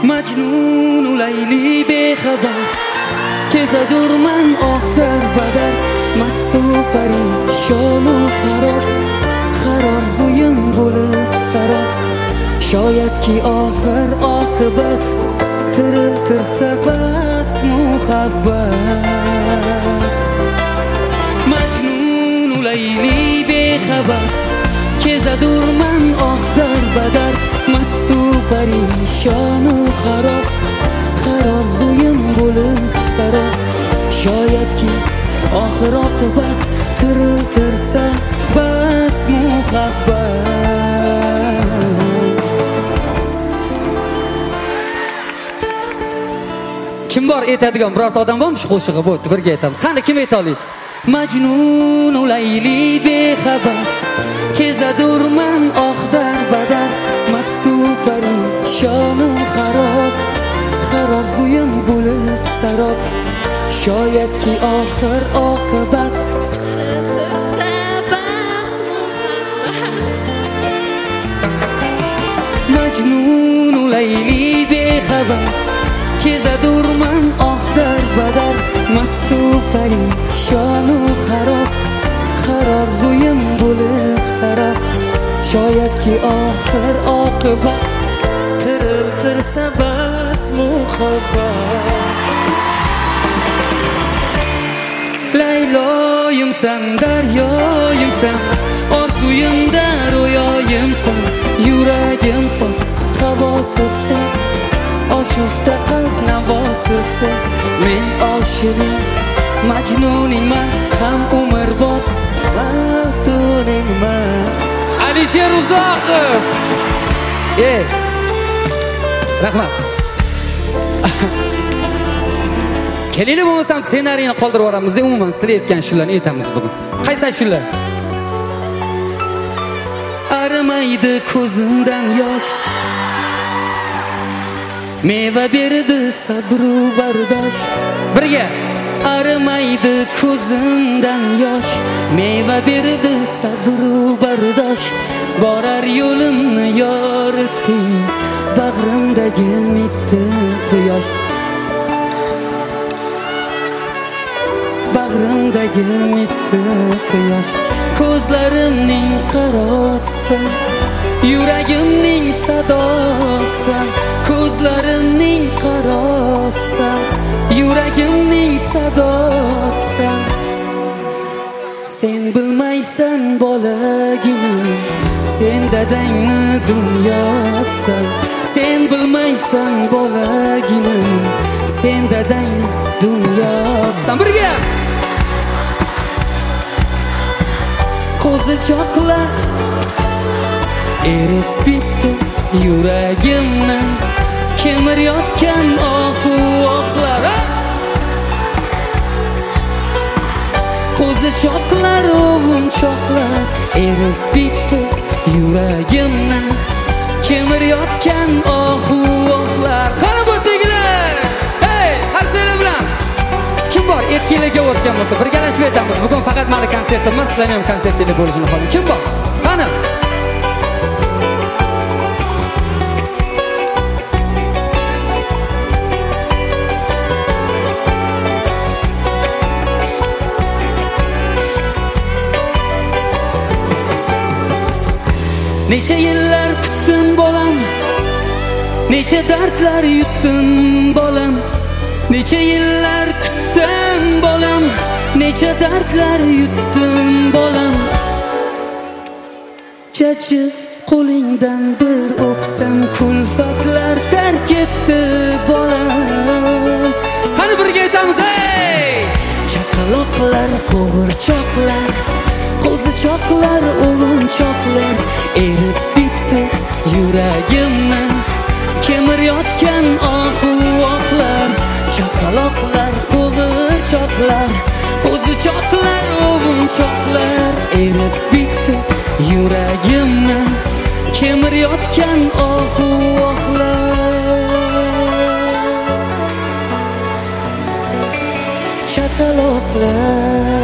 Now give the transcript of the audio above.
مجنون و لیلی بخبر کزدور من آخر بدر مست و پریشان و خراب خرارزویم بولب سراب شاید کی آخر عاقبت ترل ترسه بس مخبر مجنون و لیلی بخبر کزدور من آخر بدر مست و پریشان و خراب خرارزویم بولب سراب شاید کی آخر عاقبت ترل ترسه بس مخبر kim bor aytadigan birorta odam bormi shu qo'shig'i? Bo'pti, birga aytamiz. Qani kim ayta oladi? Majnun u layli bexabar kezadur man oxdar badar mastu parishon u xarob xarorzuyim bo'lib sarob shoyatki oxir oqibat Majnun u layli bexabar kezadur man oxdar badar mastu parishon u xarob xarorzuyim bo'lib sarob shoyatki oxir oqibat tiriltirsa bas muhabbat Layloyimsan daryoyimsan orzuyimda ro'yoyimsan yuragimsan havosizsan oshufta qalb navosizsan men oshiqing majnuningman ham umrbod maftuningman Alisher Uzoqov rahmat kelinglar bo'lmasam ssenariyni qoldirib yuboramiz-da umuman sizlar aytgan shularni aytamiz bugun qaysi shular arimaydi ko'zimdan yosh meva berdi sabru bardosh birga arimaydi ko'zimdan yosh meva berdi sabru bardosh borar yo'limni yoritding bag'rimdagi mitti quyosh bag'rimdagi mitti quyosh ko'zlarimning qarosi yuragimning sadosi ko'zlarimning qarosi yuragimning sadosi sen bilmaysan bolagina sen dadangni dunyosan sen bilmaysan bolagina sen dadangni dunyosan birga qo'zichoqlar erib bitdi yuragimni kemirayotgan ohu ohlar qo'zichoqlar ovunchoqlar erib bitdi yuragimni kemirayotgan ohu ohlar qani bu teglar hey qarsanglar bilan kim bor erkaklarga o'tgan bo'lsa birgalashib aytamiz bugun faqat meni konsertim emas sizlarning ham konsertinglar bo'lishini xohlayman kim bor qani Necha yillar kutdim bolam necha dardlar yutdim bolam necha yillar kutdim bolam necha dardlar yutdim bolam chachi qo'lingdan bir o'psam kulfatlar tark etdi bolam qani birga aytamiz ey chaqaloqlar qo'g'irchoqlar qo'zichoqlar ovunchoqlar erib bitdi yuragimni kemirayotgan ohu ohlar chaqaloqlar qo'g'irchoqlar qo'zichoqlar ovunchoqlar erib bitdi yuragimni kemirayotgan ohu ohlar chaqaloqlar